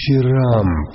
Дифирамб.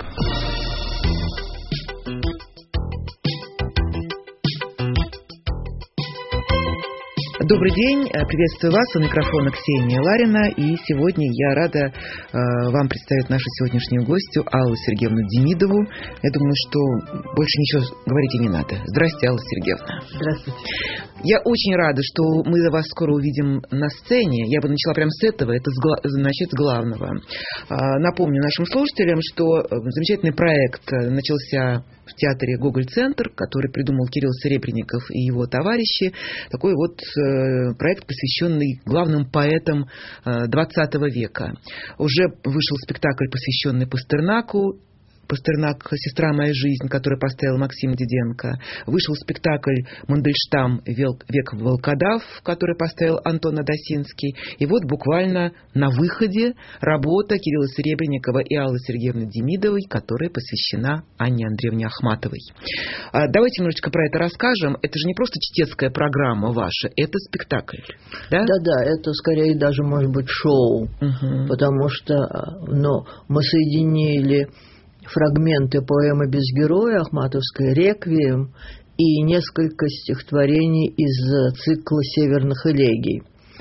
Добрый день, приветствую вас, у микрофона Ксения Ларина, и сегодня я рада вам представить нашу сегодняшнюю гостью Аллу Сергеевну Демидову. Я думаю, что больше ничего говорить и не надо. Здравствуйте, Алла Сергеевна. Здравствуйте. Я очень рада, что мы вас скоро увидим на сцене. Я бы начала прямо с этого, это значит с главного. Напомню нашим слушателям, что замечательный проект начался в театре «Гоголь-центр», который придумал Кирилл Серебренников и его товарищи. Такой вот проект, посвященный главным поэтам XX века. Уже вышел спектакль, посвященный Пастернаку. «Пастернак. Сестра моя жизнь», который поставил Максим Диденко. Вышел спектакль «Мандельштам. Век волкодав», который поставил Антон Адасинский. И вот буквально на выходе работа Кирилла Серебренникова и Аллы Сергеевны Демидовой, которая посвящена Анне Андреевне Ахматовой. Давайте немножечко про это расскажем. Это же не просто чтецкая программа ваша, это спектакль. Да? Да, это скорее даже может быть шоу, потому что мы соединили фрагменты поэмы «Без героя» ахматовской «Реквием» и несколько стихотворений из цикла «Северных элегий».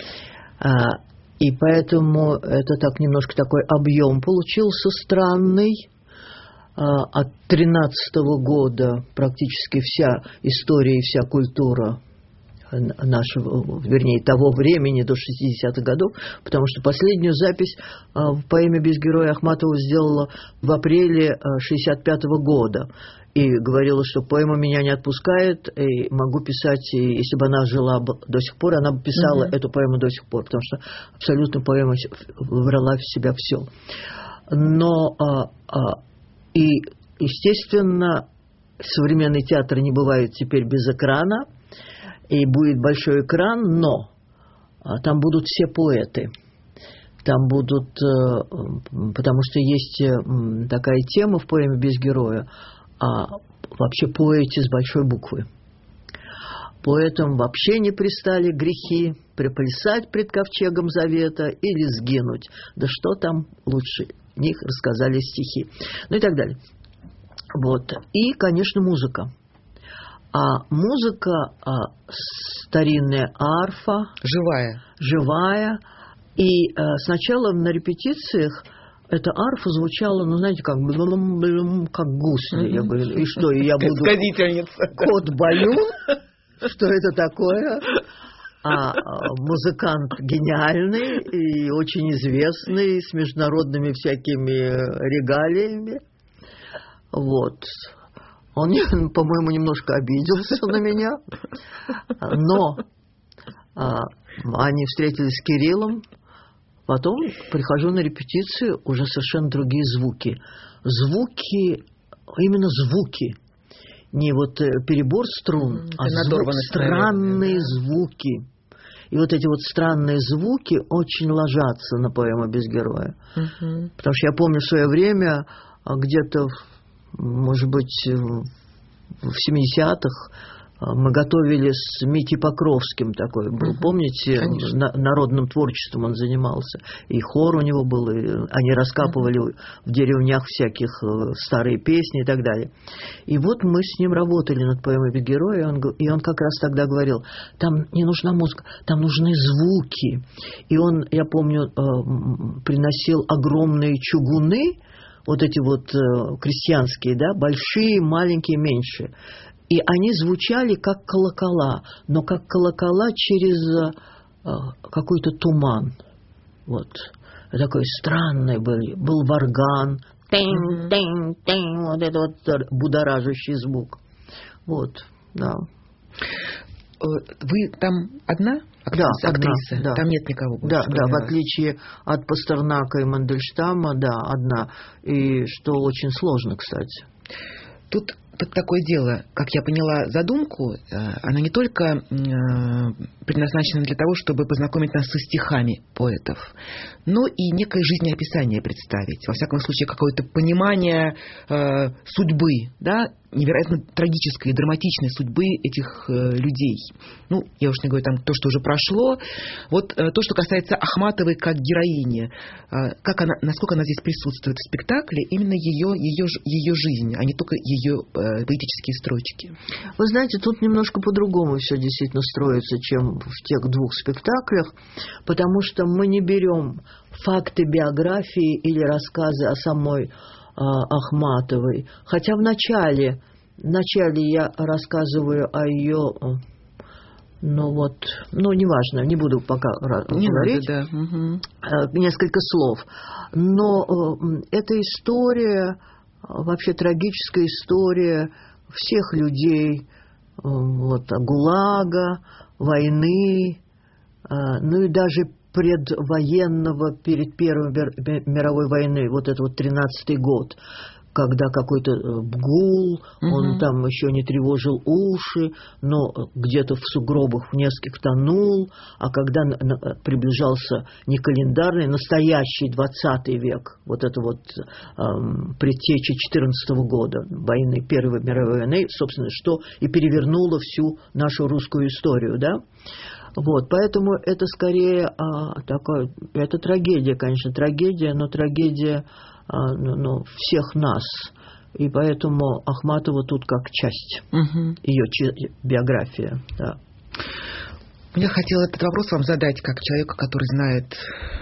И поэтому это так немножко такой объем получился странный. От 13-го года практически вся история и вся культура нашего, вернее, того времени до 60-х годов, потому что последнюю запись в поэме «Без героя» Ахматова сделала в апреле 65-го года. И говорила, что поэма меня не отпускает, и могу писать, и если бы она жила до сих пор, она бы писала эту поэму до сих пор, потому что абсолютно поэма выбрала в себя все. Но, и, естественно, современный театр не бывает теперь без экрана, и будет большой экран, но там будут все поэты. Там будут, потому что есть такая тема в поэме «Без героя», вообще поэте с большой буквы. Поэтам вообще не пристали грехи, приплясать пред ковчегом завета или сгинуть. Да что там лучше них рассказали стихи. Ну и так далее. Вот. И, конечно, музыка. А музыка старинная арфа. Живая. И сначала на репетициях эта арфа звучала, знаете, как гусли. Я говорю, и что, я буду кот-балюн? Что это такое? А музыкант гениальный и очень известный, с международными всякими регалиями. Вот. Он, по-моему, немножко обиделся на меня, но они встретились с Кириллом, потом прихожу на репетицию, уже совершенно другие звуки. Именно звуки, не вот перебор струн, а странные звуки. И вот эти вот странные звуки очень ложатся на поэму «Без героя». Потому что я помню в свое время, где-то может быть, в 70-х мы готовили с Митей Покровским такой был, помните, народным творчеством он занимался, и хор у него был, и они раскапывали в деревнях всяких старые песни и так далее. И вот мы с ним работали над поэмой «Без героя», и он как раз тогда говорил, там не нужна музыка, там нужны звуки. И он, я помню, приносил огромные чугуны, вот эти вот крестьянские, да, большие, маленькие, меньшие. И они звучали как колокола, но как колокола через какой-то туман. Вот. Такой странный был варган. Вот этот вот будоражащий звук. Вот, да. Вы там одна? Актриса? Да. Там нет никого больше? Да, в отличие от Пастернака и Мандельштама, да, одна. И что очень сложно, кстати. Тут тут такое дело, как я поняла задумку, она не только предназначена для того, чтобы познакомить нас со стихами поэтов, но и некое жизнеописание представить. Во всяком случае, какое-то понимание судьбы, да, невероятно трагической и драматичной судьбы этих людей. Ну, я уж не говорю там то, что уже прошло. Вот то, что касается Ахматовой как героини, насколько она здесь присутствует в спектакле, именно ее жизнь, а не только ее поэтические строчки. Вы знаете, тут немножко по-другому все действительно строится, чем в тех двух спектаклях, потому что мы не берем факты биографии или рассказы о самой Ахматовой. Хотя вначале я рассказываю о ее, неважно, не буду пока говорить, да. Несколько слов. Но эта история, вообще трагическая история всех людей, ГУЛАГа, войны, и даже предвоенного, перед Первой мировой войной, это 13-й год, когда какой-то БГУЛ, он там еще не тревожил уши, но где-то в сугробах в нескольких тонул, а когда приближался не календарный, настоящий 20 век, предтеча 14-го года войны, Первой мировой войны, собственно, что и перевернуло всю нашу русскую историю, да? Поэтому это скорее это трагедия, конечно, но трагедия всех нас. И поэтому Ахматова тут как часть ее биография. Да. Я хотела этот вопрос вам задать как человеку, который знает,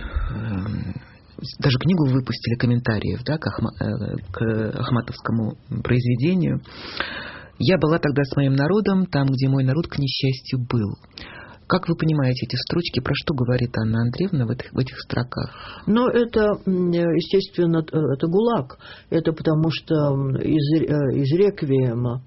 даже книгу вы выпустили, комментариев, да, к ахматовскому произведению. «Я была тогда с моим народом, там, где мой народ, к несчастью, был». Как вы понимаете эти строчки? Про что говорит Анна Андреевна в этих строках? Это, естественно, это ГУЛАГ. Это потому что из «Реквиема».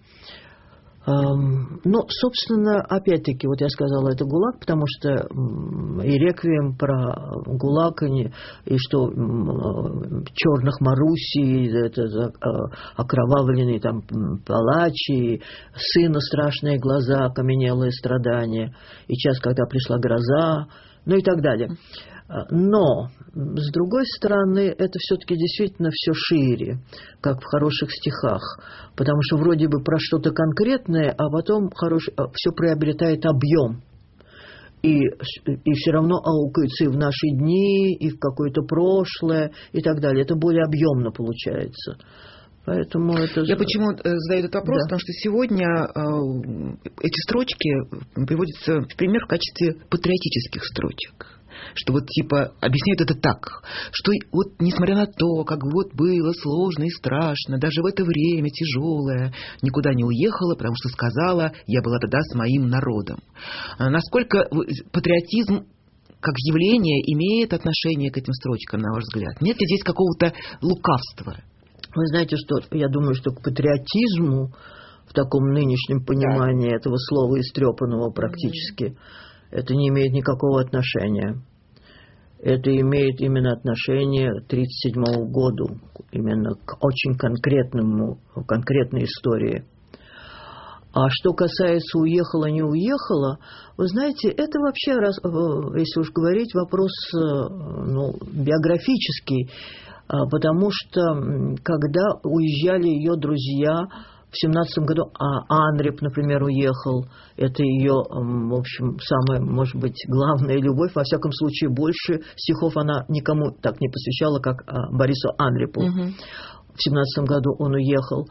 Собственно, опять-таки, я сказала, это ГУЛАГ, потому что и «Реквием» про ГУЛАГ, и что черных Маруси, это окровавленный там палач, и сына страшные глаза, окаменелые страдания, и час, когда пришла гроза, и так далее. Но, с другой стороны, это все-таки действительно все шире, как в хороших стихах, потому что вроде бы про что-то конкретное, а потом все приобретает объем. И все равно аукается и в наши дни, и в какое-то прошлое, и так далее. Это более объемно получается. Поэтому это... Я почему задаю этот вопрос? Да. Потому что сегодня эти строчки приводятся в пример в качестве патриотических строчек. Что объясняют это так, что несмотря на то, как было сложно и страшно, даже в это время тяжелое, никуда не уехала, потому что сказала, я была тогда с моим народом. Насколько патриотизм как явление имеет отношение к этим строчкам, на ваш взгляд? Нет ли здесь какого-то лукавства? Вы знаете, что я думаю, что к патриотизму в таком нынешнем понимании этого слова, истрепанного практически, это не имеет никакого отношения. Это имеет именно отношение к 1937 году, именно к очень конкретной истории. А что касается уехала, не уехала, вы знаете, это вообще, если уж говорить, вопрос биографический, потому что когда уезжали ее друзья в 17 году, Анреп, например, уехал, это ее, в общем, самая, может быть, главная любовь, во всяком случае, больше стихов она никому так не посвящала, как Борису Анрепу. В 17 году он уехал,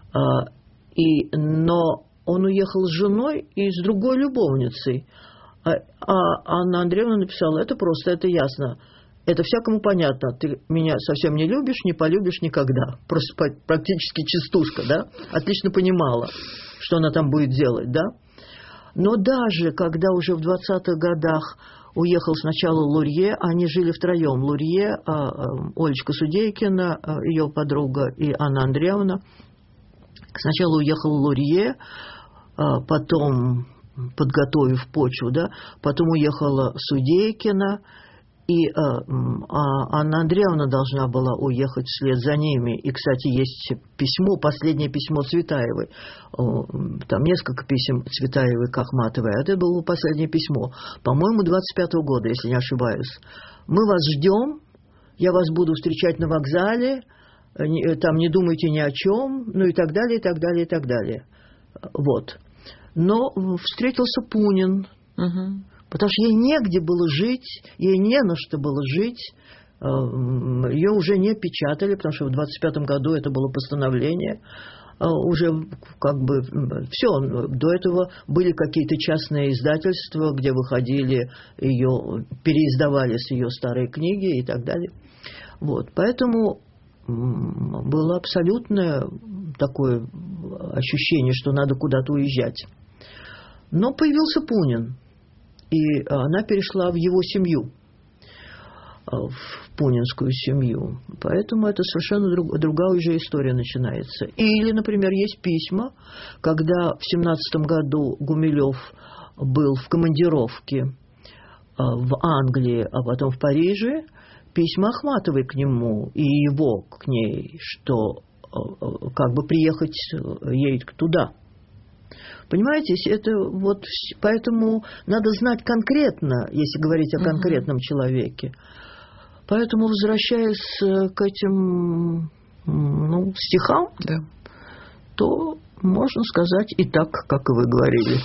но он уехал с женой и с другой любовницей. А Анна Андреевна написала, это просто, это ясно. Это всякому понятно. Ты меня совсем не любишь, не полюбишь никогда. Просто практически частушка, да? Отлично понимала, что она там будет делать, да? Но даже когда уже в 20-х годах уехал сначала Лурье, они жили втроем. Лурье, Олечка Судейкина, ее подруга, и Анна Андреевна. Сначала уехал Лурье, потом, подготовив почву, да, потом уехала Судейкина, И Анна Андреевна должна была уехать вслед за ними. И, кстати, есть письмо, последнее письмо Цветаевой. Там несколько писем Цветаевой к Ахматовой. А это было последнее письмо, по-моему, 25-го года, если не ошибаюсь. «Мы вас ждем, я вас буду встречать на вокзале, там не думайте ни о чем», ну и так далее, и так далее, и так далее. Вот. Но встретился Пунин. Потому что ей негде было жить, ей не на что было жить. Ее уже не печатали, потому что в 25-м году это было постановление. Уже как бы все. До этого были какие-то частные издательства, где выходили ее, переиздавались ее старые книги и так далее. Вот. Поэтому было абсолютное такое ощущение, что надо куда-то уезжать. Но появился Пунин. И она перешла в его семью, в пунинскую семью. Поэтому это совершенно другая уже история начинается. Или, например, есть письма, когда в 17 году Гумилев был в командировке в Англии, а потом в Париже, письма Ахматовой к нему и его к ней, что как бы приехать ей туда. Понимаете, это вот поэтому надо знать конкретно, если говорить о конкретном человеке. Поэтому, возвращаясь к этим стихам, то можно сказать и так, как и вы говорили.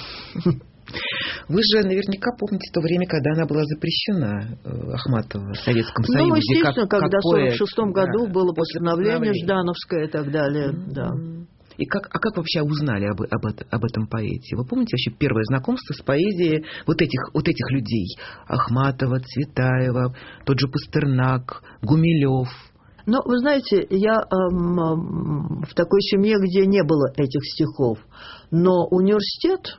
Вы же наверняка помните то время, когда она была запрещена, Ахматова, в Советском Союзе. Ну, естественно, когда в 1946 году было постановление постановление Ждановское и так далее, да. И как вообще узнали об этом поэте? Вы помните вообще первое знакомство с поэзией вот этих людей? Ахматова, Цветаева, тот же Пастернак, Гумилев. Ну, вы знаете, я в такой семье, где не было этих стихов, но университет,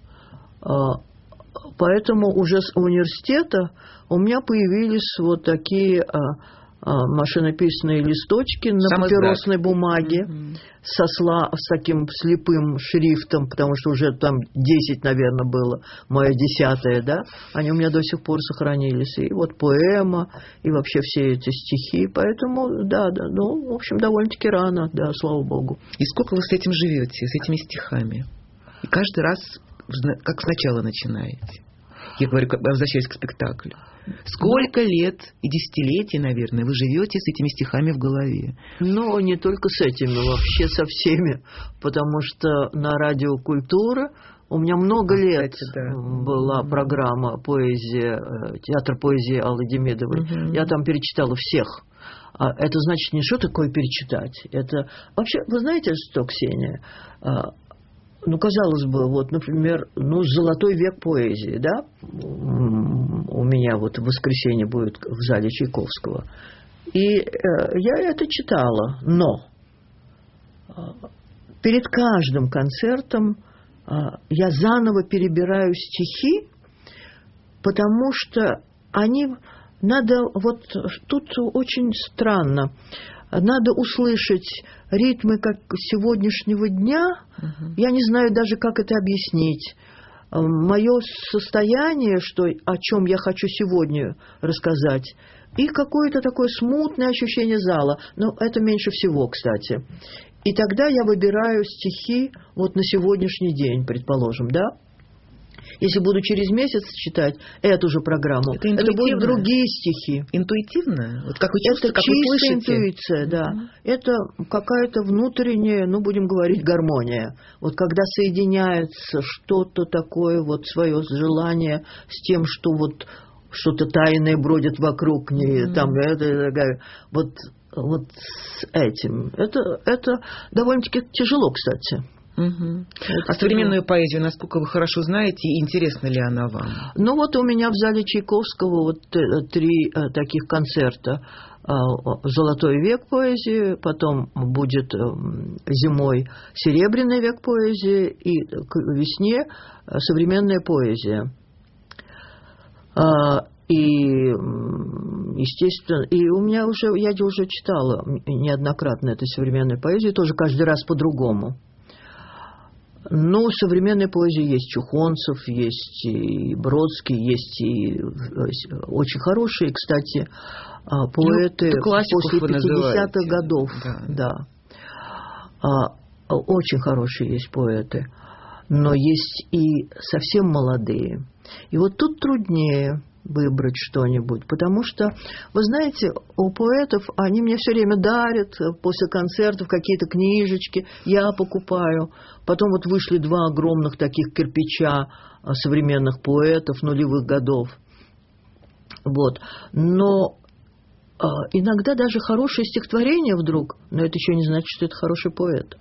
поэтому уже с университета у меня появились вот такие машинописные листочки на папиросной бумаге с таким слепым шрифтом, потому что уже там 10, наверное, было, мое 10-е, да, они у меня до сих пор сохранились. И вот поэма, и вообще все эти стихи, поэтому, да, ну, в общем, довольно-таки рано, да, слава богу. И сколько вы с этим живете, с этими стихами? И каждый раз как сначала начинаете? Я говорю, возвращаясь к спектаклю. Сколько лет и десятилетий, наверное, вы живете с этими стихами в голове? Ну, не только с этими, вообще со всеми. Потому что на Радио Культура у меня много лет была программа поэзия, театр поэзии Аллы Демидовой. Я там перечитала всех. Это значит не что такое перечитать. Это вообще, вы знаете что, Ксения? Ну, казалось бы, вот, например, «Золотой век поэзии», да? У меня вот в воскресенье будет в зале Чайковского. И я это читала, но перед каждым концертом я заново перебираю стихи, потому что они надо, вот тут очень странно, надо услышать ритмы как сегодняшнего дня. Я не знаю даже, как это объяснить. Мое состояние, о чем я хочу сегодня рассказать, и какое-то такое смутное ощущение зала. Но это меньше всего, кстати. И тогда я выбираю стихи вот на сегодняшний день, предположим, да? Если буду через месяц читать эту же программу, это будут другие стихи. Интуитивно? Вот как вы чувствуете, это чистая интуиция, да. Это какая-то внутренняя, будем говорить, гармония. Вот когда соединяется что-то такое, вот свое желание с тем, что вот что-то тайное бродит вокруг нее, там, вот с этим. Это довольно-таки тяжело, кстати. А современную поэзию, насколько вы хорошо знаете, и интересна ли она вам? Ну вот у меня в зале Чайковского вот 3 таких концерта. «Золотой век поэзии», потом будет зимой «Серебряный век поэзии» и к весне «Современная поэзия». И, естественно, и у меня я уже читала неоднократно эту современную поэзию, тоже каждый раз по-другому. Ну, в современной поэзии есть Чухонцев, есть и Бродский, есть и очень хорошие, кстати, поэты после 50-х годов. Да. Очень хорошие есть поэты, но есть и совсем молодые. И вот тут труднее выбрать что-нибудь, потому что, вы знаете, у поэтов, они мне все время дарят после концертов какие-то книжечки, я покупаю. Потом вот вышли 2 огромных таких кирпича современных поэтов нулевых годов. Вот. Но иногда даже хорошее стихотворение вдруг, но это еще не значит, что это хороший поэт.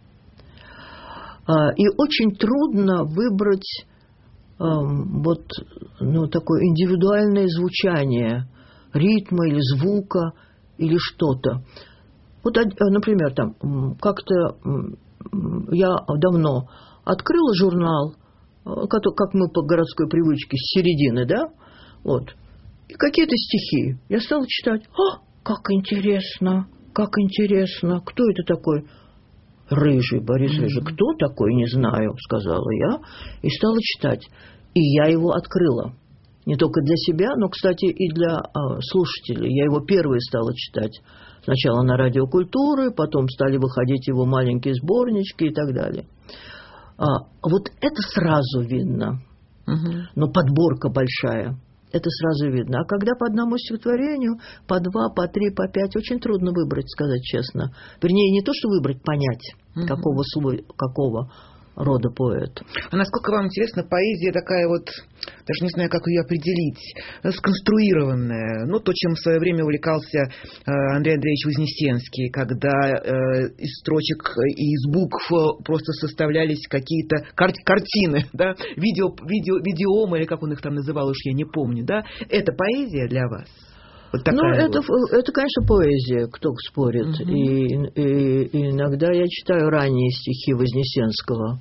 И очень трудно выбрать вот, ну, такое индивидуальное звучание ритма или звука или что-то. Вот, например, там как-то я давно открыла журнал, как мы по городской привычке, с середины, да, вот, и какие-то стихи. Я стала читать. Как интересно, кто это такой? Рыжий, Борис Рыжий. Кто такой, не знаю, сказала я, и стала читать. И я его открыла. Не только для себя, но, кстати, и для слушателей. Я его первой стала читать. Сначала на Радио Культуры, потом стали выходить его маленькие сборнички и так далее. Вот это сразу видно. Но подборка большая. Это сразу видно. А когда по одному стихотворению, по 2, по 3, по 5, очень трудно выбрать, сказать честно. Вернее, не то, что выбрать, понять, какого рода поэт. А насколько вам интересна поэзия такая вот, даже не знаю, как ее определить, сконструированная, ну, то, чем в свое время увлекался Андрей Андреевич Вознесенский, когда из строчек и из букв просто составлялись какие-то картины, да, видеомы, или как он их там называл, уж я не помню, да, это поэзия для вас? Вот это, конечно, поэзия, кто спорит. И иногда я читаю ранние стихи Вознесенского.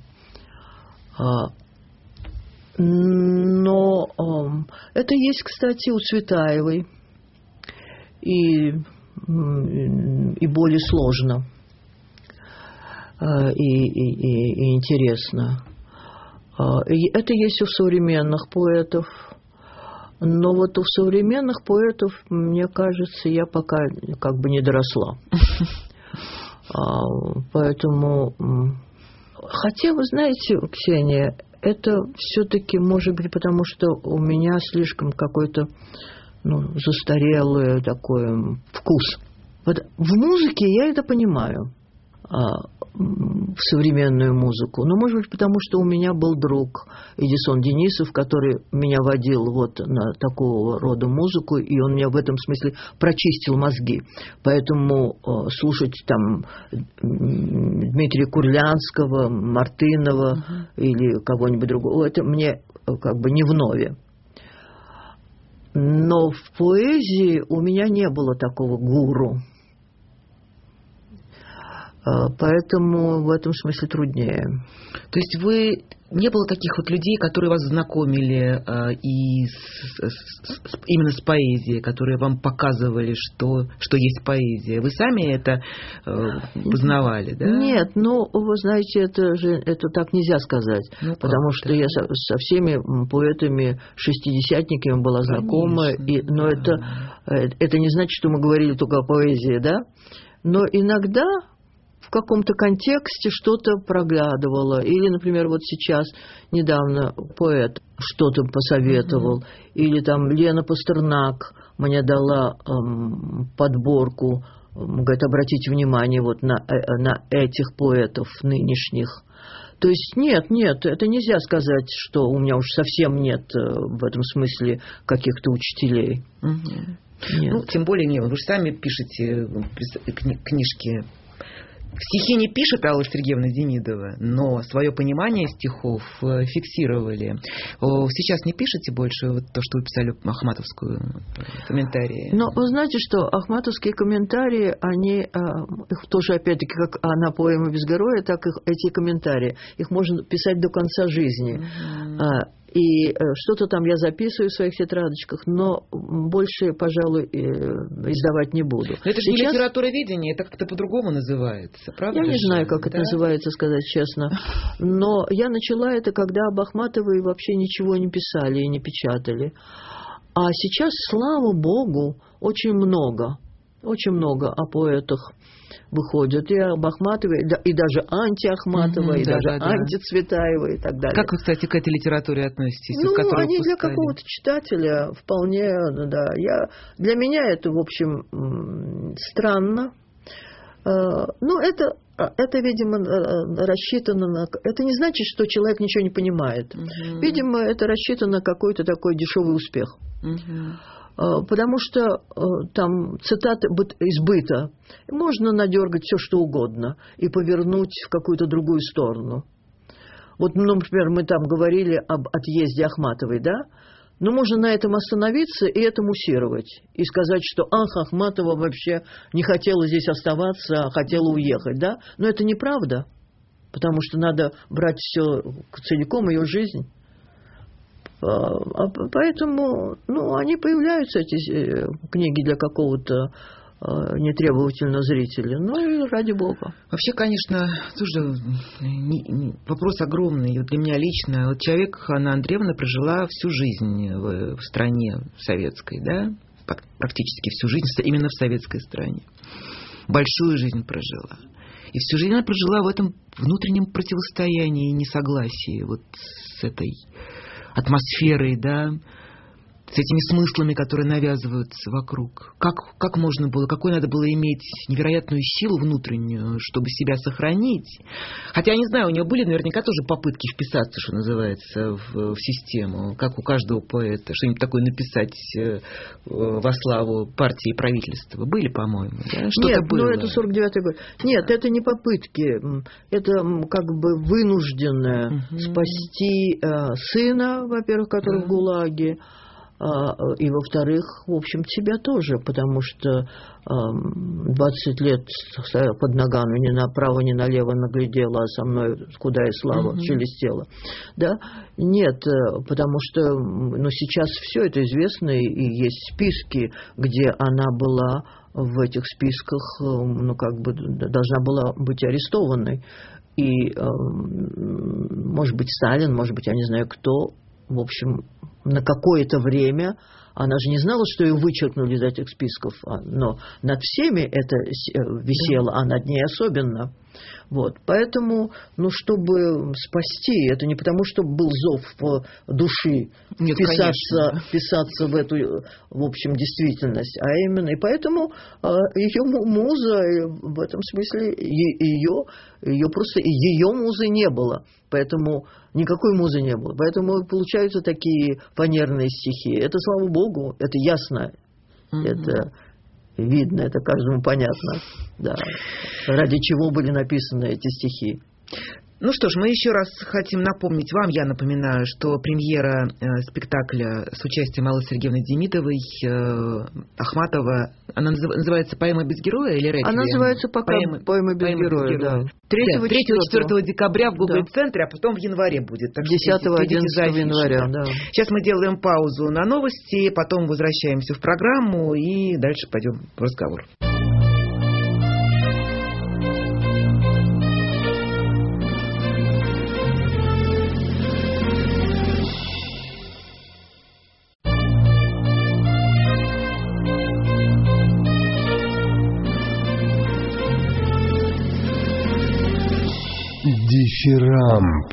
Но это есть, кстати, у Цветаевой. И более сложно. И интересно. Это есть у современных поэтов. Но вот у современных поэтов, мне кажется, я пока как бы не доросла. Поэтому... Хотя, вы знаете, Ксения, это все-таки может быть потому, что у меня слишком какой-то застарелый такой вкус. Вот в музыке я это понимаю, в современную музыку. Но, может быть, потому что у меня был друг Эдисон Денисов, который меня водил вот на такого рода музыку, и он мне в этом смысле прочистил мозги. Поэтому слушать там Дмитрия Курлянского, Мартынова или кого-нибудь другого, это мне как бы не вновь. Но в поэзии у меня не было такого гуру. Поэтому в этом смысле труднее. То есть не было таких вот людей, которые вас знакомили именно с поэзией, которые вам показывали, что есть поэзия. Вы сами это познавали, да? Нет, вы знаете, это так нельзя сказать. Потому что я со всеми поэтами-шестидесятниками была знакома. Но это не значит, что мы говорили только о поэзии, да? Но иногда... в каком-то контексте что-то проглядывало. Или, например, вот сейчас недавно поэт что-то посоветовал. Или там Лена Пастернак мне дала подборку. Говорит, обратите внимание вот на этих поэтов нынешних. То есть нет, это нельзя сказать, что у меня уж совсем нет в этом смысле каких-то учителей. Нет. Тем более нет. Вы же сами пишете книжки. Стихи не пишет Алла Сергеевна Демидова, но свое понимание стихов фиксировали. Сейчас не пишете больше то, что вы писали Ахматовскую комментарии? Но вы знаете, что ахматовские комментарии, они их тоже, опять-таки, как она поэма «Без героя», так и эти комментарии. Их можно писать до конца жизни. И что-то там я записываю в своих тетрадочках, но больше, пожалуй, издавать не буду. Но это же не литературоведение, это как-то по-другому называется, правда? Я не знаю, как это называется, сказать честно. Но я начала это, когда об Ахматовой вообще ничего не писали и не печатали. А сейчас, слава богу, очень много о поэтах выходят. И об Ахматовой, и даже анти-Ахматовой, и даже анти-Цветаевой и так далее. Как вы, кстати, к этой литературе относитесь? Они для какого-то читателя вполне, да. Для меня это, в общем, странно. Это, видимо, рассчитано на... Это не значит, что человек ничего не понимает. Видимо, это рассчитано на какой-то такой дешевый успех. Потому что там цитаты из быта можно надергать все, что угодно, и повернуть в какую-то другую сторону. Вот, например, мы там говорили об отъезде Ахматовой, да? Но можно на этом остановиться и это муссировать. И сказать, что Ахматова вообще не хотела здесь оставаться, а хотела уехать, да? Но это неправда, потому что надо брать все целиком, ее жизнь. Поэтому, они появляются, эти книги, для какого-то нетребовательного зрителя. И ради бога. Вообще, конечно, слушай, вопрос огромный. Для меня лично. Вот человек, Анна Андреевна, прожила всю жизнь в стране советской, да? Практически всю жизнь именно в советской стране. Большую жизнь прожила. И всю жизнь она прожила в этом внутреннем противостоянии и несогласии вот с этой атмосферой, да, с этими смыслами, которые навязываются вокруг. Как можно было, какой надо было иметь невероятную силу внутреннюю, чтобы себя сохранить. Хотя, я не знаю, у нее были наверняка тоже попытки вписаться, что называется, в систему, как у каждого поэта, что-нибудь такое написать во славу партии и правительства. Были, по-моему, да? Что-то было. Это 49-й год. Нет, это не попытки. Это как бы вынужденное спасти сына, во-первых, который в ГУЛАГе, и, во-вторых, в общем, себя тоже, потому что 20 лет под ногами ни направо, ни налево наглядела, а со мной худая слава шелестела. Да? Нет, потому что сейчас все это известно, и есть списки, где она была в этих списках, должна была быть арестованной. И, может быть, Сталин, может быть, я не знаю кто, в общем, на какое-то время, она же не знала, что ее вычеркнули из этих списков, но над всеми это висело, а над ней особенно. Вот. Поэтому, чтобы спасти, это не потому, что был зов души вписаться в эту, в общем, действительность, а именно, и поэтому ее муза, в этом смысле, ее просто, ее музы не было, поэтому никакой музы не было, поэтому получаются такие фанерные стихи. Это, слава богу, это ясно, это видно, это каждому понятно, да, ради чего были написаны эти стихи. Ну что ж, мы еще раз хотим напомнить вам, я напоминаю, что премьера спектакля с участием Аллы Сергеевны Демидовой, Ахматова, она называется «Поэма без героя» или «Реквием»? Она называется пока «Поэма без героя», да. 3-4 декабря в Гоголь-центре, а потом в январе будет. 10-11 января, да. Сейчас мы делаем паузу на новости, потом возвращаемся в программу и дальше пойдем в разговор. Дифирамб.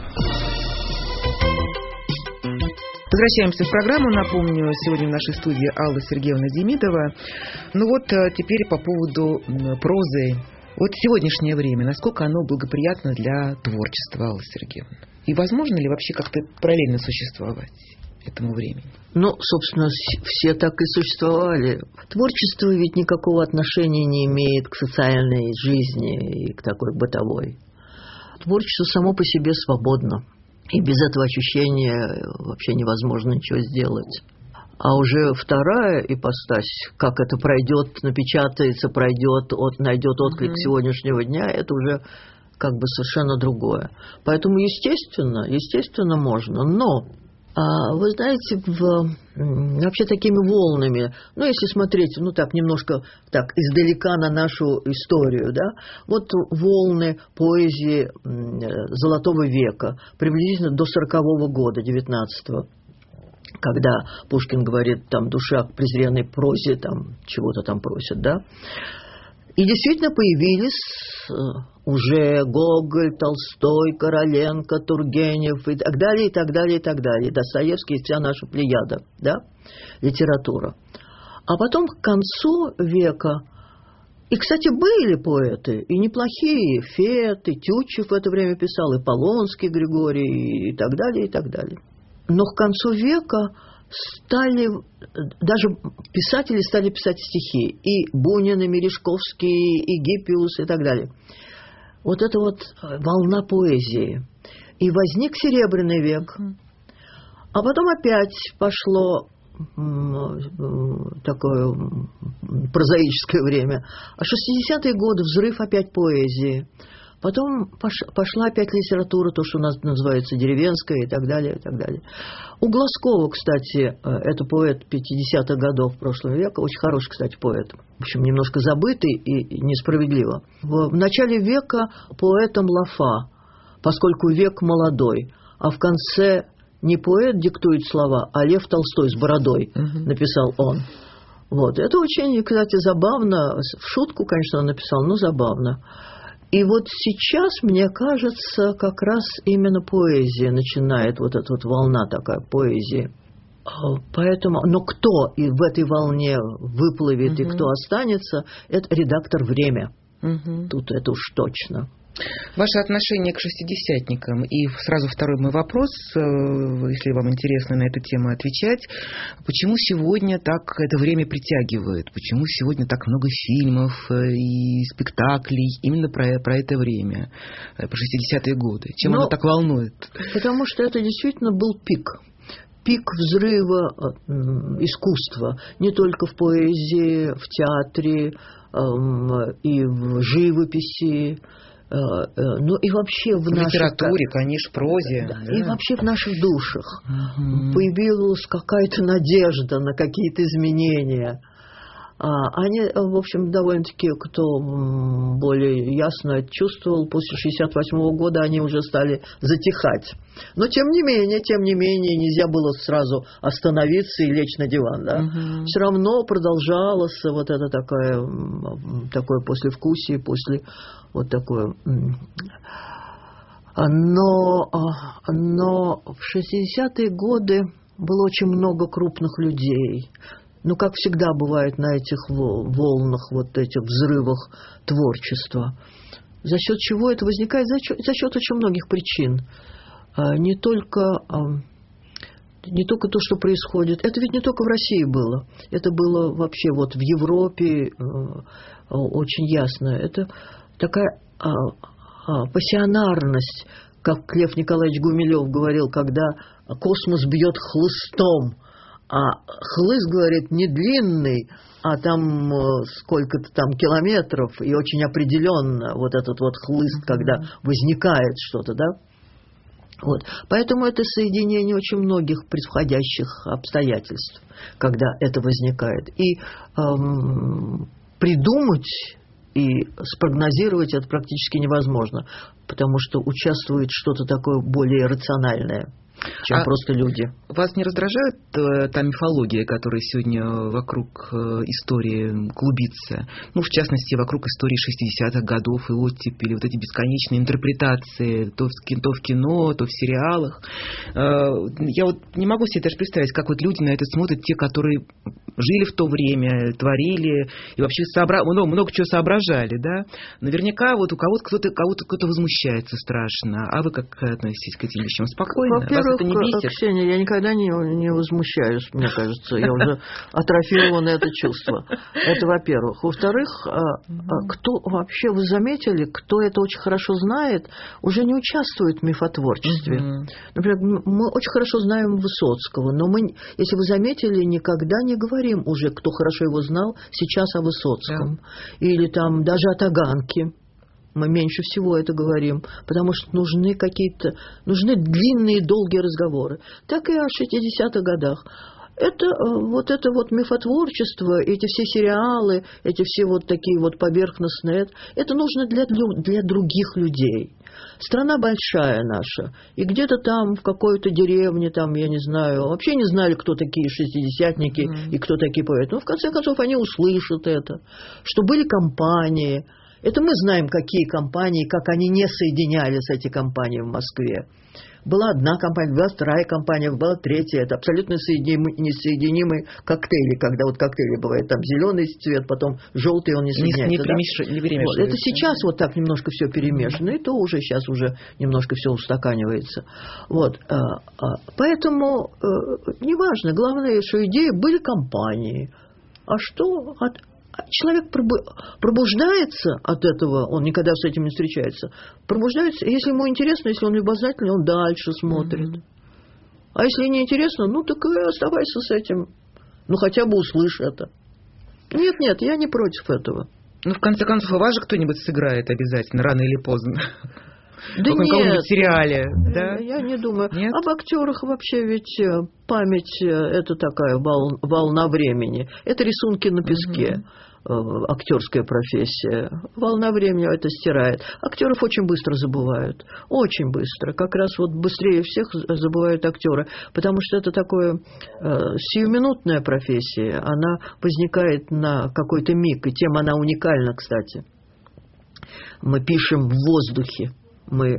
Возвращаемся в программу. Напомню, сегодня в нашей студии Алла Сергеевна Демидова. Теперь по поводу прозы. Вот сегодняшнее время, насколько оно благоприятно для творчества, Алла Сергеевна? И возможно ли вообще как-то параллельно существовать этому времени? Собственно, все так и существовали. Творчество ведь никакого отношения не имеет к социальной жизни и к такой бытовой. Творчество само по себе свободно. И без этого ощущения вообще невозможно ничего сделать. А уже вторая ипостась, как это пройдет, напечатается, пройдет, найдет отклик сегодняшнего дня, это уже как бы совершенно другое. Поэтому, естественно, можно. Но, вы знаете, вообще такими волнами, если смотреть, так, немножко так, издалека на нашу историю, да, вот волны поэзии Золотого века, приблизительно до 40-го года, 19-го, когда Пушкин говорит, там, душа к презренной прозе, там, чего-то там просит, да. И действительно появились уже Гоголь, Толстой, Короленко, Тургенев и так далее, и так далее, и так далее. Достоевский и вся наша плеяда, да, литература. А потом к концу века, и, кстати, были поэты, и неплохие, Фет, и Тютчев в это время писал, и Полонский Григорий, и так далее, и так далее. Но к концу века даже писатели стали писать стихи. И Бунин, и Мережковский, и Гиппиус, и так далее. Вот это вот волна поэзии. И возник Серебряный век. А потом опять пошло такое прозаическое время. А 60-е годы взрыв опять поэзии. Потом пошла опять литература, то, что у нас называется деревенская и так далее, и так далее. У Глазкова, кстати, это поэт 50-х годов прошлого века, очень хороший, кстати, поэт. В общем, немножко забытый и несправедливо. В начале века поэтом Лафа, поскольку век молодой, а в конце не поэт диктует слова, а Лев Толстой с бородой, написал он. Вот. Это очень, кстати, забавно. В шутку, конечно, он написал, но забавно. И вот сейчас, мне кажется, как раз именно поэзия начинает, вот эта вот волна такая поэзии. Поэтому, но кто и в этой волне выплывет, и кто останется, это редактор «Время». Тут это уж точно. Ваше отношение к шестидесятникам. И сразу второй мой вопрос, если вам интересно на эту тему отвечать. Почему сегодня так это время притягивает? Почему сегодня так много фильмов и спектаклей именно про это время, про 60-е годы? Чем оно так волнует? Потому что это действительно был пик. Пик взрыва искусства. Не только в поэзии, в театре, и в живописи, ну и вообще в литературе, конечно, прозе. Да. И вообще в наших душах появилась какая-то надежда на какие-то изменения. Они, в общем, довольно-таки, кто более ясно чувствовал, после 68 года они уже стали затихать. Но, тем не менее, нельзя было сразу остановиться и лечь на диван. Да? Все равно продолжалось вот это такое послевкусие, вот такое. Но в 60-е годы было очень много крупных людей. Ну, как всегда бывает на этих волнах, вот этих взрывах творчества. За счет чего это возникает? За счет очень многих причин. Не только то, что происходит. Это ведь не только в России было. Это было вообще вот в Европе очень ясно. Это такая пассионарность, как Лев Николаевич Гумилев говорил, когда космос бьет хлыстом. А хлыст, говорит, не длинный, а там сколько-то там километров, и очень определенно вот этот вот хлыст, когда возникает что-то, да? Вот. Поэтому это соединение очень многих предвходящих обстоятельств, когда это возникает. И придумать и спрогнозировать это практически невозможно, потому что участвует что-то такое более рациональное, чем просто люди. Вас не раздражает та мифология, которая сегодня вокруг истории клубится? Ну, в частности, вокруг истории 60-х годов и оттепели, вот эти бесконечные интерпретации то в кино, то в сериалах. Я вот не могу себе даже представить, как вот люди на это смотрят, те, которые жили в то время, творили и вообще много чего соображали, да? Наверняка вот у кого-то возмущается страшно. А вы как относитесь к этим вещам? Спокойно? Во-первых, это не бесит? Ксения, я никогда не возмущаюсь, мне кажется. Я уже атрофирована это чувство. Это во-первых. Во-вторых, кто вообще, вы заметили, кто это очень хорошо знает, уже не участвует в мифотворчестве. Например, мы очень хорошо знаем Высоцкого, но мы, если вы заметили, никогда не говорим уже, кто хорошо его знал, сейчас о Высоцком. Да. Или там даже о Таганке. мы меньше всего это говорим, потому что нужны длинные, долгие разговоры. Так и о 60-х годах. Это вот мифотворчество, эти все сериалы, эти все вот такие вот поверхностные, это нужно для других людей. Страна большая наша, и где-то там в какой-то деревне, там, я не знаю, вообще не знали, кто такие шестидесятники и кто такие поэты. Но в конце концов они услышат это, что были компании. Это мы знаем, какие компании, как они не соединялись, эти компании в Москве. Была одна компания, была вторая компания, была третья. Это абсолютно несоединимые коктейли, когда вот коктейли бывают, там зеленый цвет, потом желтый, он не соединяется. Не перемешивается. Вот. Это сейчас вот так немножко все перемешано, и то уже сейчас уже немножко все устаканивается. Вот. Поэтому неважно, главное, что идеи были компании. А что человек пробуждается от этого, он никогда с этим не встречается, пробуждается, если ему интересно, если он любознательный, он дальше смотрит. А если не интересно, ну так и оставайся с этим. Ну хотя бы услышь это. Нет, я не против этого. Ну в конце концов, у вас же кто-нибудь сыграет обязательно, рано или поздно. Да нет, в каком-нибудь сериале, да? Я не думаю. Нет? Об актерах вообще ведь память это такая волна времени. Это рисунки на песке. Актерская профессия. Волна времени это стирает. Актеров очень быстро забывают. Очень быстро. Как раз вот быстрее всех забывают актеры. Потому что это такое сиюминутная профессия. Она возникает на какой-то миг. И тем она уникальна, кстати. Мы пишем в воздухе. Мы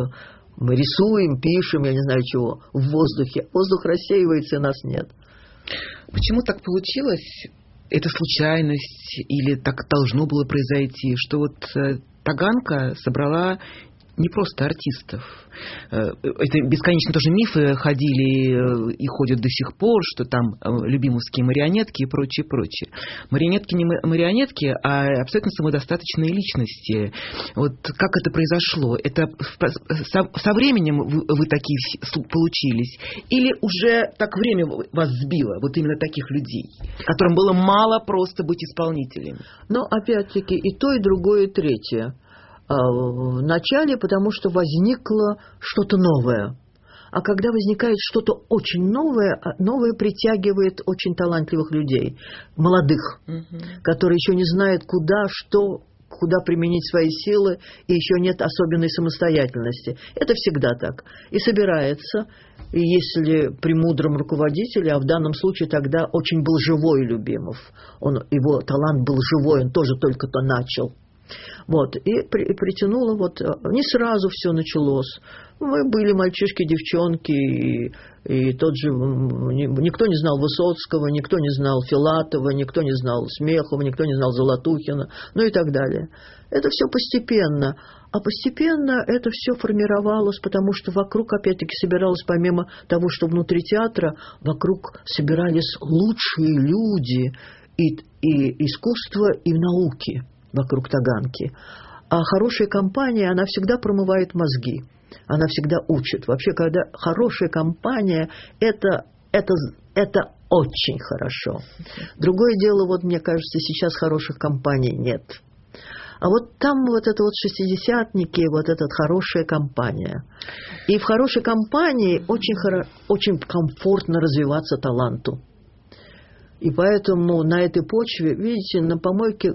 рисуем, пишем, я не знаю чего, в воздухе. Воздух рассеивается, и нас нет. Почему так получилось? Это случайность или так должно было произойти, что вот Таганка собрала не просто артистов. Это бесконечно тоже мифы ходили и ходят до сих пор, что там любимовские марионетки и прочее, прочее. Марионетки не марионетки, а абсолютно самодостаточные личности. Вот как это произошло? Это со временем вы такие получились? Или уже так время вас сбило, вот именно таких людей, которым было мало просто быть исполнителями? Но опять-таки и то, и другое, и третье. В начале, потому что возникло что-то новое. А когда возникает что-то очень новое, новое притягивает очень талантливых людей, молодых, которые еще не знают, куда применить свои силы, и еще нет особенной самостоятельности. Это всегда так. И собирается, и если при мудром руководителе, а в данном случае тогда очень был живой Любимов, его талант был живой, он тоже только-то начал. Вот, и притянуло, вот, не сразу все началось. Мы были мальчишки, девчонки, и тот же, никто не знал Высоцкого, никто не знал Филатова, никто не знал Смехова, никто не знал Золотухина, ну и так далее. Это все постепенно. А постепенно это все формировалось, потому что вокруг, опять-таки, собиралось, помимо того, что внутри театра, вокруг собирались лучшие люди и искусства, и науки. Вокруг Таганки. А хорошая компания, она всегда промывает мозги. Она всегда учит. Вообще, когда хорошая компания, это очень хорошо. Другое дело, вот мне кажется, сейчас хороших компаний нет. А вот там вот это вот шестидесятники, вот эта хорошая компания. И в хорошей компании очень комфортно развиваться таланту. И поэтому на этой почве, видите, на помойке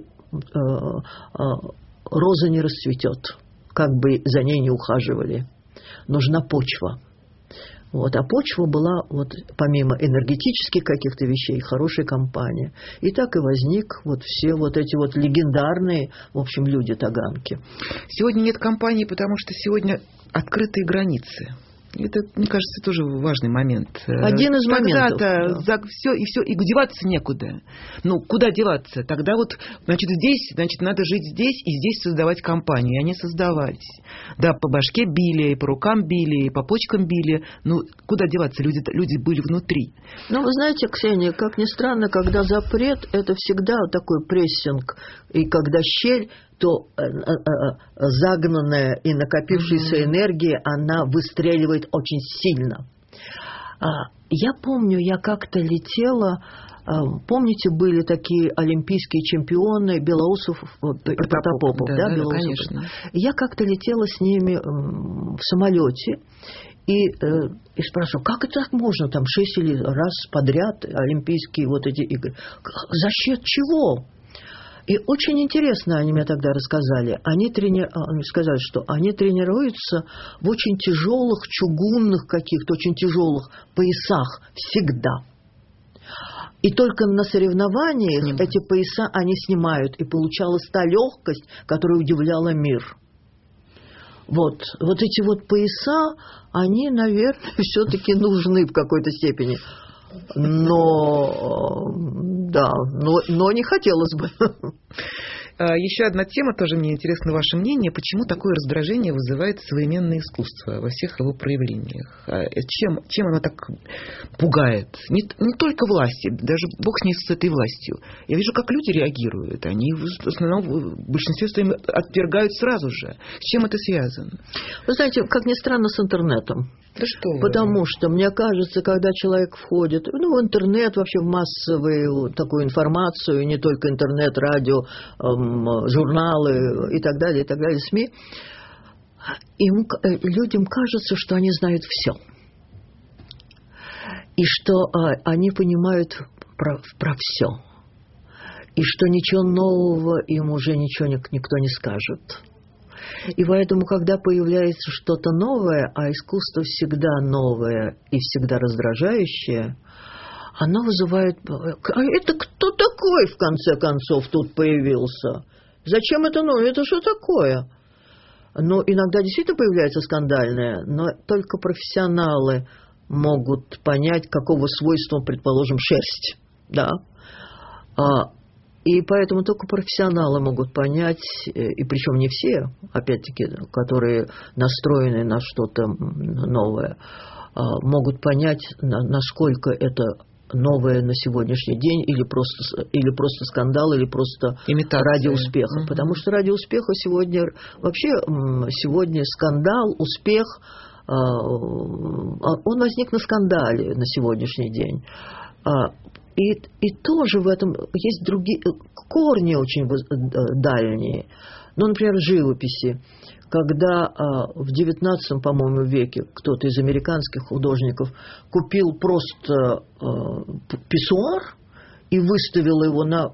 роза не расцветет, как бы за ней не ухаживали. Нужна почва. Вот. А почва была, вот, помимо энергетических каких-то вещей, хорошая компания. И так и возник вот все вот эти вот легендарные, в общем, люди Таганки. Сегодня нет компании, потому что сегодня открытые границы. Это, мне кажется, тоже важный момент. Один из моментов. Тогда-то все, и деваться некуда. Ну, куда деваться? Тогда вот, значит, надо жить здесь и здесь создавать компанию, а не создавать. Да, по башке били, и по рукам били, и по почкам били. Ну, куда деваться? Люди были внутри. Ну, вы знаете, Ксения, как ни странно, когда запрет, это всегда такой прессинг. И когда щель, то загнанная и накопившаяся энергия, она выстреливает очень сильно. Я помню, я как-то летела помните, были такие олимпийские чемпионы Белоусов и Протопопов, да, конечно. Я как-то летела с ними в самолете и спрашиваю, как это так можно, там 6 или раз подряд олимпийские вот эти игры, за счет чего? И очень интересно они мне тогда рассказали. Они сказали, что они тренируются в очень тяжелых, чугунных каких-то, очень тяжелых поясах всегда. И только на соревнованиях эти пояса они снимают. И получалась та легкость, которая удивляла мир. Вот эти вот пояса, они, наверное, все-таки нужны в какой-то степени. Но не хотелось бы. Еще одна тема, тоже мне интересно ваше мнение. Почему такое раздражение вызывает современное искусство во всех его проявлениях? Чем оно так пугает? Не только власти, даже бог с ней, с этой властью. Я вижу, как люди реагируют. Они в основном в большинстве своем отвергают сразу же. С чем это связано? Вы знаете, как ни странно, с интернетом. Да что вы? Потому что, мне кажется, когда человек входит в интернет, вообще в массовую такую информацию, не только интернет, радио, журналы и так далее, СМИ, людям кажется, что они знают все. И что они понимают про все. И что ничего нового им уже никто не скажет. И поэтому, когда появляется что-то новое, а искусство всегда новое и всегда раздражающее, оно вызывает... А это кто такой, в конце концов, тут появился? Зачем это новое? Это что такое? Но иногда действительно появляется скандальное, но только профессионалы могут понять, какого свойства, предположим, шерсть. Да? И поэтому только профессионалы могут понять, и причем не все, опять-таки, которые настроены на что-то новое, могут понять, насколько это новое на сегодняшний день, или просто скандал, или просто имитация ради успеха. Угу. Потому что ради успеха сегодня скандал, успех, он возник на скандале на сегодняшний день. И тоже в этом есть другие корни очень дальние. Ну, например, в живописи. Когда в XIX, по-моему, веке кто-то из американских художников купил просто писсуар и выставил его на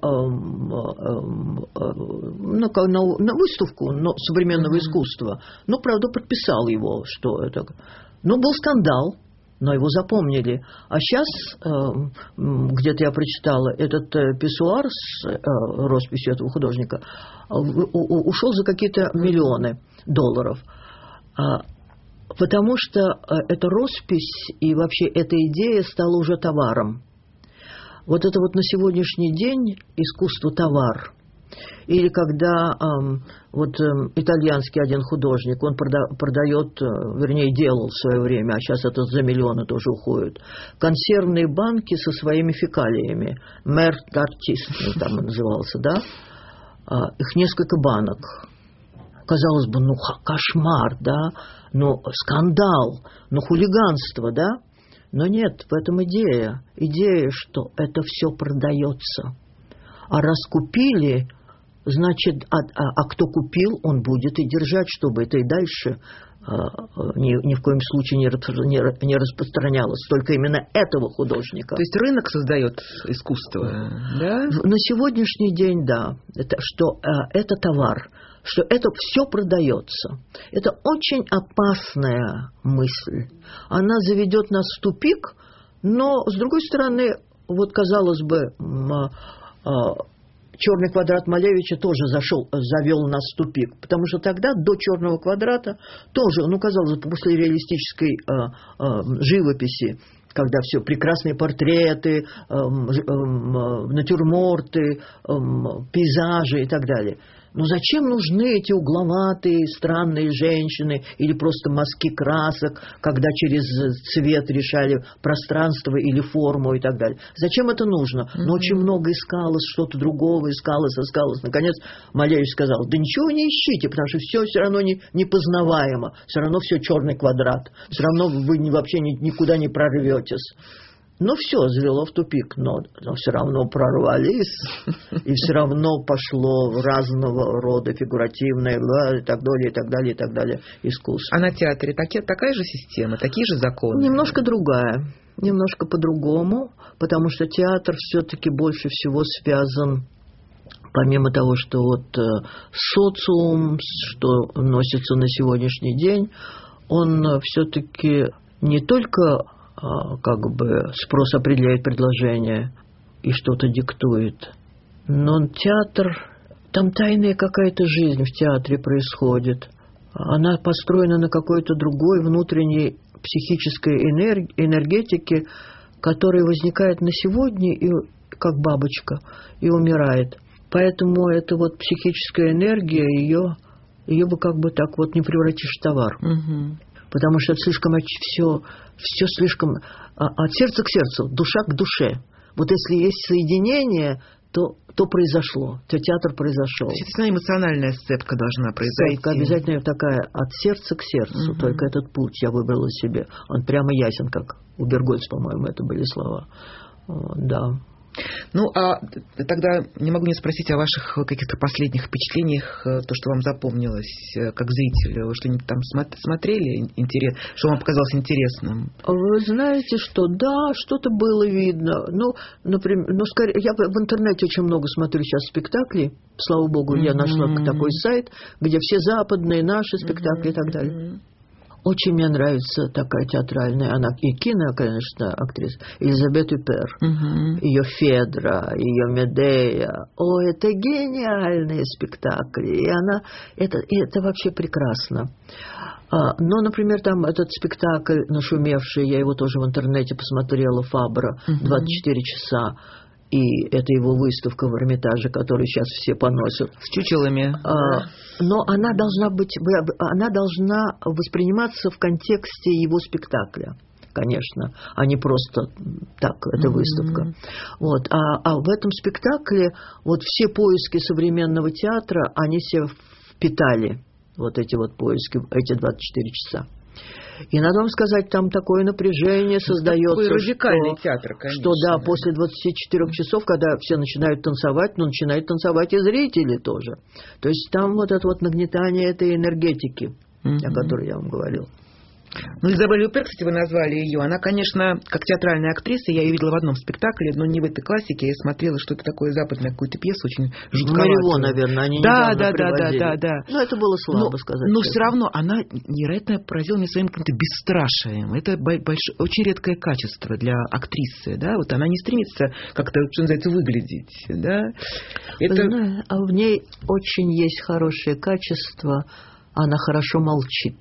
выставку современного искусства. Ну, правда, подписал его, что это. Ну, был скандал. Но его запомнили. А сейчас, где-то я прочитала, этот писсуар с росписью этого художника ушел за какие-то миллионы долларов. Потому что эта роспись и вообще эта идея стала уже товаром. Вот это вот на сегодняшний день искусство товар. Или когда итальянский один художник, он продает, вернее, делал в свое время, а сейчас это за миллионы тоже уходит, консервные банки со своими фекалиями. Мэр d'Artiste, там он назывался, да? Их несколько банок. Казалось бы, кошмар, да? Скандал, хулиганство, да? Но нет, в этом идея. Идея, что это все продается. А раз купили, значит, кто купил, он будет и держать, чтобы это и дальше ни в коем случае не распространялось. Только именно этого художника. То есть рынок создает искусство, да? На сегодняшний день, да. Это товар, что это все продается. Это очень опасная мысль. Она заведет нас в тупик, но, с другой стороны, вот, казалось бы, «Черный квадрат» Малевича тоже завел нас в тупик, потому что тогда до «Черного квадрата» тоже, казалось бы, после реалистической живописи, когда все прекрасные портреты, натюрморты, пейзажи и так далее. Но зачем нужны эти угловатые, странные женщины или просто мазки красок, когда через цвет решали пространство или форму и так далее? Зачем это нужно? Но очень много искалось, что-то другого искалось. Наконец Малевич сказал, да ничего не ищите, потому что все равно непознаваемо, все равно все черный квадрат, все равно вы вообще никуда не прорветесь. Но все завело в тупик, но все равно прорвались, и все равно пошло разного рода фигуративное, и так далее, искусство. А на театре такая же система, такие же законы? Немножко другая, немножко по-другому, потому что театр все-таки больше всего связан, помимо того, что вот социум, что носится на сегодняшний день, он все-таки не только как бы спрос определяет предложение и что-то диктует. Но театр, там тайная какая-то жизнь в театре происходит. Она построена на какой-то другой внутренней психической энергетике, которая возникает на сегодня и как бабочка и умирает. Поэтому эта вот психическая энергия, ее бы как бы так вот не превратишь в товар. Угу. Потому что слишком все слишком от сердца к сердцу, душа к душе. Вот если есть соединение, то произошло, то театр произошел. Естественно, эмоциональная сцепка должна произойти. Сцепка обязательно такая от сердца к сердцу. Только этот путь я выбрала себе. Он прямо ясен, как у Бергольца, по-моему, это были слова. Да. Ну, а тогда не могу не спросить о ваших каких-то последних впечатлениях, то, что вам запомнилось как зрителю. Что-нибудь там смотрели, что вам показалось интересным? Вы знаете, что да, что-то было видно. Ну, например, скорее, я в интернете очень много смотрю сейчас спектаклей. Слава богу, я нашла такой сайт, где все западные, наши спектакли и так далее. Очень мне нравится такая театральная, она и кино, конечно, актриса, Элизабет Юпер. Ее Федра, ее Медея. О, это гениальные спектакли. И это вообще прекрасно. Но, например, там этот спектакль нашумевший, я его тоже в интернете посмотрела, Фабра, 24 часа. И это его выставка в Эрмитаже, которую сейчас все поносят. С чучелами. Но она должна восприниматься в контексте его спектакля, конечно, а не просто так, это выставка. Вот. А в этом спектакле вот все поиски современного театра, они все впитали, вот эти вот поиски, эти 24 часа. И надо вам сказать, там такое напряжение создается. Такой радикальный театр, конечно. Что да, после 24 часов, когда все начинают танцевать, но начинают танцевать и зрители тоже. То есть там вот это вот нагнетание этой энергетики, о которой я вам говорил. Ну, Изабель Юпер, кстати, вы назвали ее. Она, конечно, как театральная актриса, я ее видела в одном спектакле, но не в этой классике. Я смотрела, что это такое западная какую-то пьесу, очень жутковатую. Мариво, наверное, они недавно приводили. Да. Но это было слабо сказать. Но все равно она невероятно поразила меня своим каким-то бесстрашием. Это очень редкое качество для актрисы. Да? Вот она не стремится как-то, что называется, выглядеть. Да? Это... А в ней очень есть хорошее качество. Она хорошо молчит.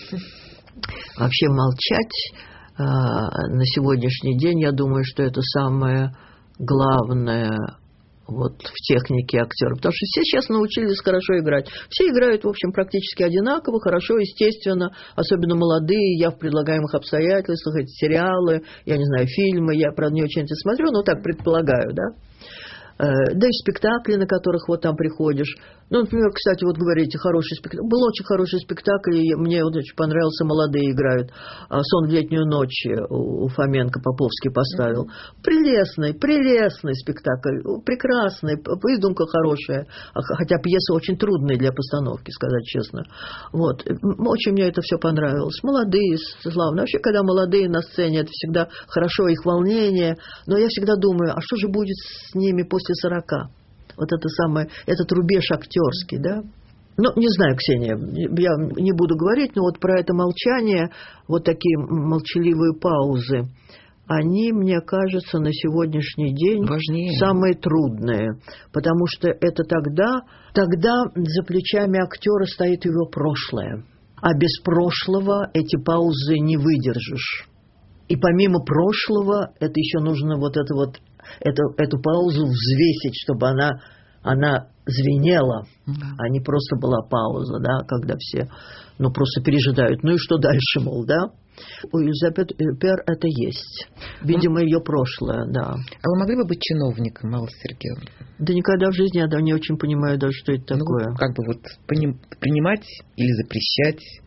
Вообще молчать на сегодняшний день, я думаю, что это самое главное вот в технике актера. Потому что все сейчас научились хорошо играть. Все играют, в общем, практически одинаково, хорошо, естественно. Особенно молодые, я в предлагаемых обстоятельствах, эти сериалы, я не знаю, фильмы. Я, правда, не очень это смотрю, но так предполагаю, да. Да и спектакли, на которых вот там приходишь. Ну, например, кстати, вот говорите, хороший спектакль. Был очень хороший спектакль, и мне вот очень понравился, молодые играют. «Сон в летнюю ночь» у Фоменко Поповский поставил. Прелестный спектакль, прекрасный, выдумка хорошая. Хотя пьеса очень трудная для постановки, сказать честно. Вот. Очень мне это все понравилось. Молодые, славно. Вообще, когда молодые на сцене, это всегда хорошо, их волнение. Но я всегда думаю, а что же будет с ними после 40? Вот это самое, этот рубеж актерский, да? Ну, не знаю, Ксения, я не буду говорить, но вот про это молчание, вот такие молчаливые паузы, они, мне кажется, на сегодняшний день важнее, самые трудные. Потому что это тогда за плечами актера стоит его прошлое. А без прошлого эти паузы не выдержишь. И помимо прошлого, это еще нужно вот это вот эту паузу взвесить, чтобы она звенела, а не просто была пауза, да, когда все, просто пережидают. Ну и что дальше, мол, да? У Элизабет Юпер это есть. Видимо, ее прошлое, да. А вы могли бы быть чиновником, Алла Сергеевна? Да никогда в жизни я не очень понимаю даже, что это такое. Как бы вот принимать или запрещать?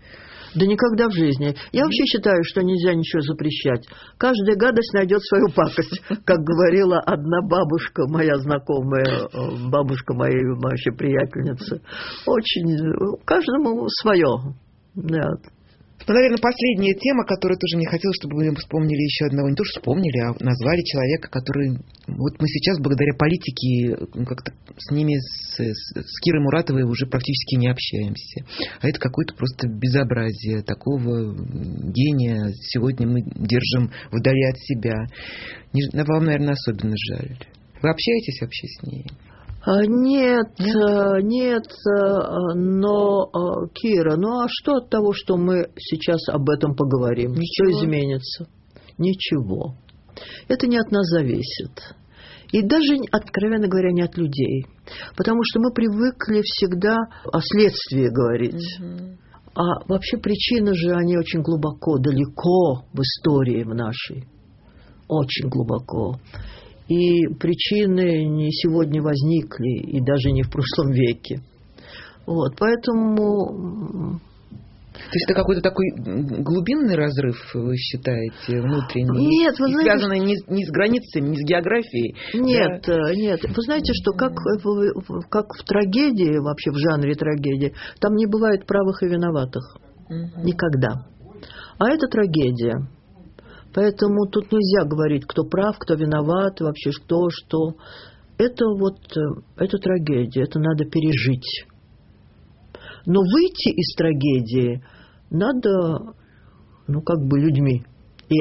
Да никогда в жизни. Я вообще считаю, что нельзя ничего запрещать. Каждая гадость найдет свою пакость. Как говорила одна бабушка, моя знакомая, бабушка моей вообще приятельницы. Очень, каждому свое. Да. Ну, наверное, последняя тема, которую тоже не хотела, чтобы мы вспомнили еще одного. Не то, что вспомнили, а назвали человека, который... Вот мы сейчас, благодаря политике, как-то с ними, с Кирой Муратовой уже практически не общаемся. А это какое-то просто безобразие. Такого гения сегодня мы держим вдали от себя. Вам, наверное, особенно жаль. Вы общаетесь вообще с ней? Нет, но, Кира, ну а что от того, что мы сейчас об этом поговорим? Ничего. Что изменится? Ничего. Это не от нас зависит. И даже, откровенно говоря, не от людей. Потому что мы привыкли всегда о следствии говорить. А вообще причины же, они очень глубоко, далеко в истории в нашей. Очень глубоко. И причины не сегодня возникли, и даже не в прошлом веке. Вот, поэтому... То есть это какой-то такой глубинный разрыв, вы считаете, внутренний? Нет, вы знаете... Связанный не с границами, не с географией? Нет, да? Нет. Вы знаете, что как в трагедии, вообще в жанре трагедии, там не бывает правых и виноватых. Никогда. А это трагедия. Поэтому тут нельзя говорить, кто прав, кто виноват, вообще кто, что. Это трагедия, это надо пережить. Но выйти из трагедии надо, людьми. И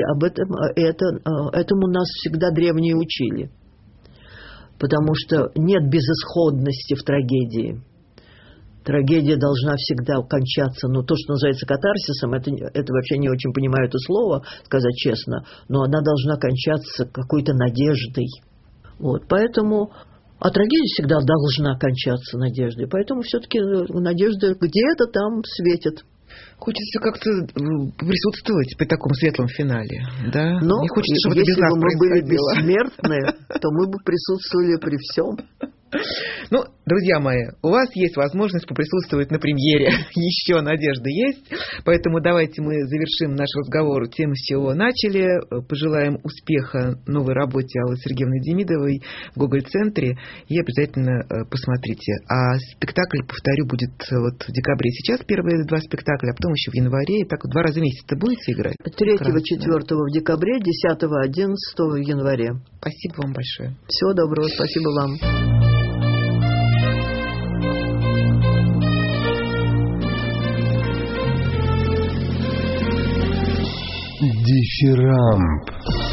этому нас всегда древние учили. Потому что нет безысходности в трагедии. Трагедия должна всегда кончаться, то, что называется катарсисом, это вообще не очень понимаю это слово, сказать честно, но она должна кончаться какой-то надеждой. Вот, поэтому, а трагедия всегда должна кончаться надеждой, поэтому все-таки надежда где-то там светит. Хочется как-то присутствовать при таком светлом финале, да? Но не хочется, чтобы если это без нас бы мы были происходило. бессмертны, то мы бы присутствовали при всем. Ну, друзья мои, у вас есть возможность поприсутствовать на премьере. Еще надежда есть. Поэтому давайте мы завершим наш разговор тем, с чего начали. Пожелаем успеха новой работе Аллы Сергеевны Демидовой в Гоголь-центре. И обязательно посмотрите. А спектакль, повторю, будет вот в декабре сейчас первые 2 спектакля, а потом еще в январе. И так 2 раза в месяц будете играть? 3-4 в декабре, 10-11 в январе. Спасибо вам большое. Всего доброго. Спасибо вам. Дифирамб.